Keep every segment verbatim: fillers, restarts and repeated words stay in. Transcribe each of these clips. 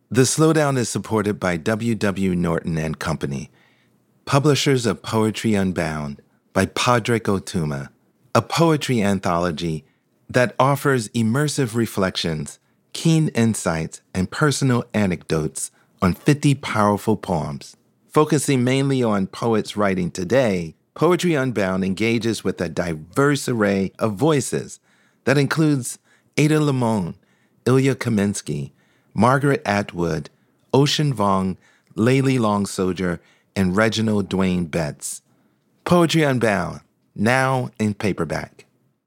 The Slowdown is supported by W W. Norton and Company, publishers of Poetry Unbound by Padraig Ó Tuama, a poetry anthology that offers immersive reflections, keen insights, and personal anecdotes on fifty powerful poems. Focusing mainly on poets writing today, Poetry Unbound engages with a diverse array of voices that includes Ada Limon, Ilya Kaminsky, Margaret Atwood, Ocean Vuong, Layli Long Soldier, and Reginald Dwayne Betts. Poetry Unbound, now in paperback.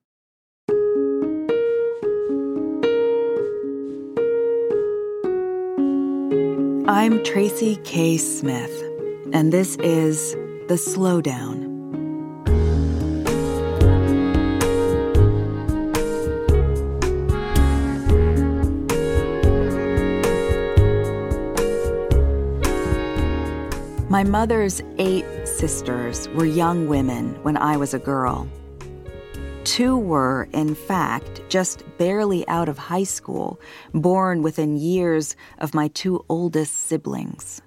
I'm Tracy K. Smith, and this is The Slowdown. My mother's eight sisters were young women when I was a girl. Two were, in fact, just barely out of high school, born within years of my two oldest siblings.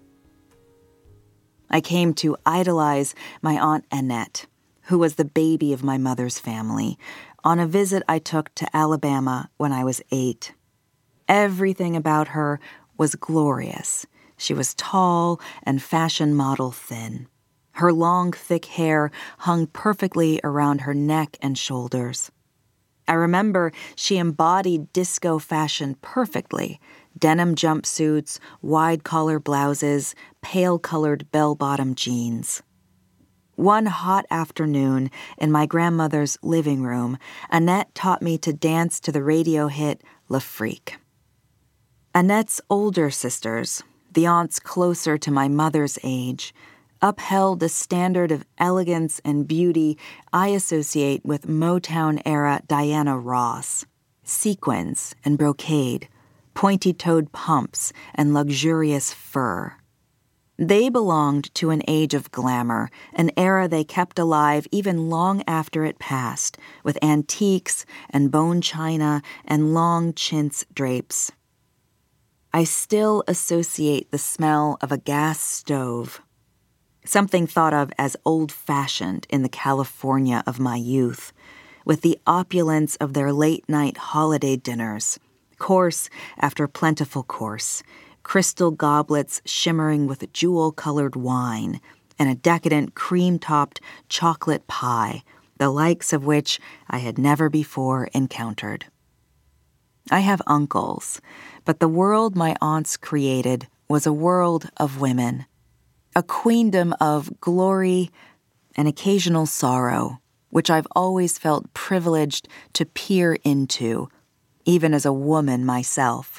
I came to idolize my Aunt Annette, who was the baby of my mother's family, on a visit I took to Alabama when I was eight. Everything about her was glorious. She was tall and fashion model thin. Her long, thick hair hung perfectly around her neck and shoulders. I remember she embodied disco fashion perfectly: denim jumpsuits, wide-collar blouses, pale-colored bell-bottom jeans. One hot afternoon in my grandmother's living room, Annette taught me to dance to the radio hit Le Freak. Annette's older sisters, the aunts closer to my mother's age, upheld a standard of elegance and beauty I associate with Motown-era Diana Ross: sequins and brocade, pointy-toed pumps, and luxurious fur. They belonged to an age of glamour, an era they kept alive even long after it passed, with antiques and bone china and long chintz drapes. I still associate the smell of a gas stove, something thought of as old-fashioned in the California of my youth, with the opulence of their late-night holiday dinners, course after plentiful course, crystal goblets shimmering with jewel-colored wine, and a decadent cream-topped chocolate pie, the likes of which I had never before encountered. I have uncles, but the world my aunts created was a world of women, a queendom of glory and occasional sorrow, which I've always felt privileged to peer into, even as a woman myself.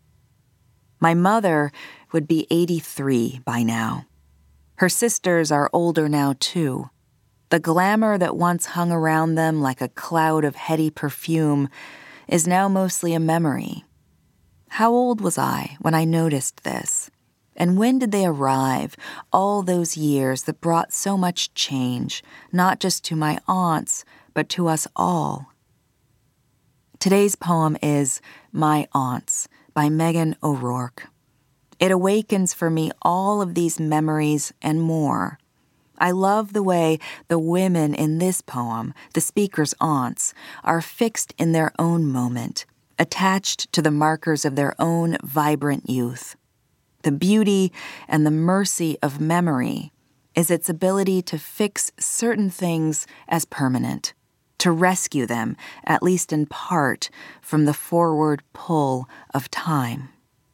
My mother would be eighty-three by now. Her sisters are older now, too. The glamour that once hung around them like a cloud of heady perfume is now mostly a memory. How old was I when I noticed this? And when did they arrive, all those years that brought so much change, not just to my aunts, but to us all? Today's poem is My Aunts by Megan O'Rourke. It awakens for me all of these memories and more. I love the way the women in this poem, the speaker's aunts, are fixed in their own moment, attached to the markers of their own vibrant youth. The beauty and the mercy of memory is its ability to fix certain things as permanent, to rescue them, at least in part, from the forward pull of time.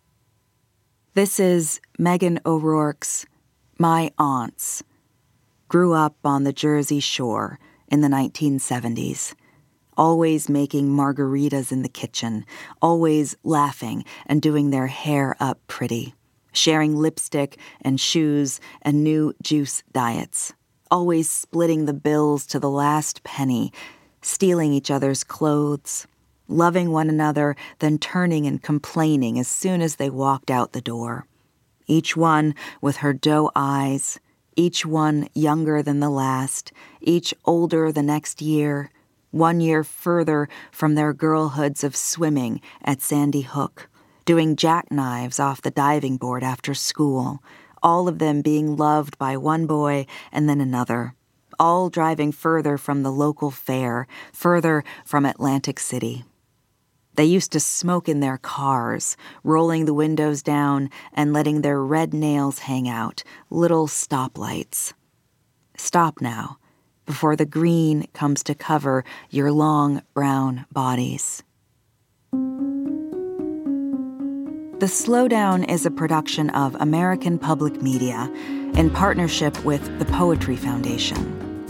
This is Megan O'Rourke's My Aunts. Grew up on the Jersey Shore in the nineteen seventies, always making margaritas in the kitchen, always laughing and doing their hair up pretty, sharing lipstick and shoes and new juice diets, always splitting the bills to the last penny, stealing each other's clothes, loving one another, then turning and complaining as soon as they walked out the door. Each one with her doe eyes, each one younger than the last, each older the next year, one year further from their girlhoods of swimming at Sandy Hook, doing jackknives off the diving board after school, all of them being loved by one boy and then another, all driving further from the local fair, further from Atlantic City. They used to smoke in their cars, rolling the windows down and letting their red nails hang out, little stoplights. Stop now, before the green comes to cover your long brown bodies. The Slowdown is a production of American Public Media in partnership with the Poetry Foundation.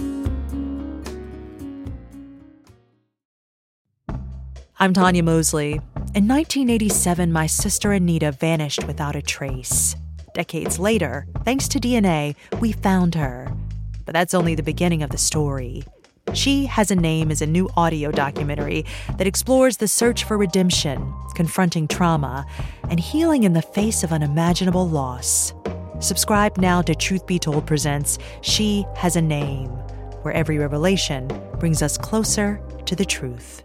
I'm Tanya Mosley. In nineteen eighty-seven, my sister Anita vanished without a trace. Decades later, thanks to D N A, we found her. But that's only the beginning of the story. She Has a Name is a new audio documentary that explores the search for redemption, confronting trauma, and healing in the face of unimaginable loss. Subscribe now to Truth Be Told presents She Has a Name, where every revelation brings us closer to the truth.